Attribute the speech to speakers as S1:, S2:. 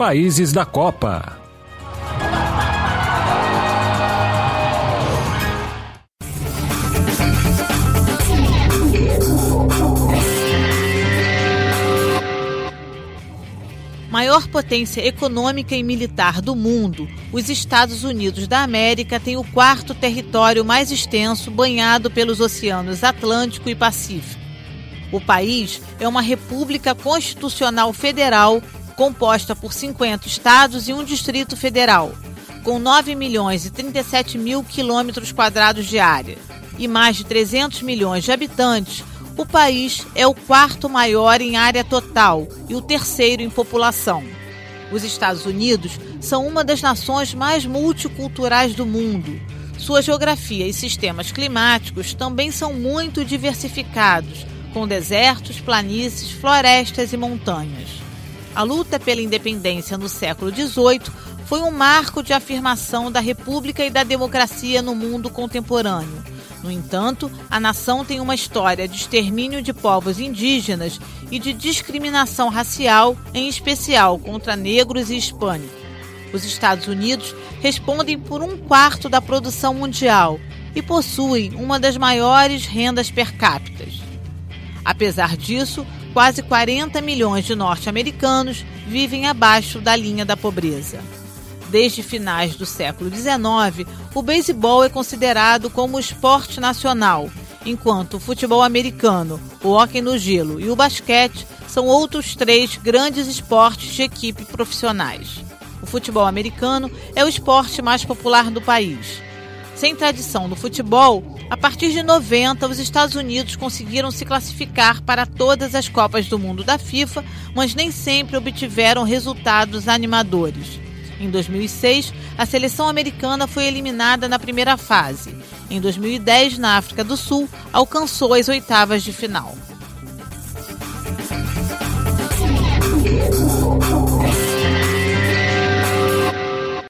S1: países da Copa.
S2: Maior potência econômica e militar do mundo, os Estados Unidos da América têm o quarto território mais extenso banhado pelos oceanos Atlântico e Pacífico. O país é uma república constitucional federal composta por 50 estados e um distrito federal, com 9.037.000 quilômetros quadrados de área e mais de 300 milhões de habitantes. O país é o quarto maior em área total e o terceiro em população. Os Estados Unidos são uma das nações mais multiculturais do mundo. Sua geografia e sistemas climáticos também são muito diversificados, com desertos, planícies, florestas e montanhas. A luta pela independência no século XVIII foi um marco de afirmação da república e da democracia no mundo contemporâneo. No entanto, a nação tem uma história de extermínio de povos indígenas e de discriminação racial, em especial contra negros e hispânicos. Os Estados Unidos respondem por 1/4 da produção mundial e possuem uma das maiores rendas per capita. Apesar disso, quase 40 milhões de norte-americanos vivem abaixo da linha da pobreza. Desde finais do século XIX, o beisebol é considerado como esporte nacional, enquanto o futebol americano, o hóquei no gelo e o basquete são outros 3 grandes esportes de equipe profissionais. O futebol americano é o esporte mais popular do país. Sem tradição no futebol, a partir de 90, os Estados Unidos conseguiram se classificar para todas as Copas do Mundo da FIFA, mas nem sempre obtiveram resultados animadores. Em 2006, a seleção americana foi eliminada na primeira fase. Em 2010, na África do Sul, alcançou as oitavas de final.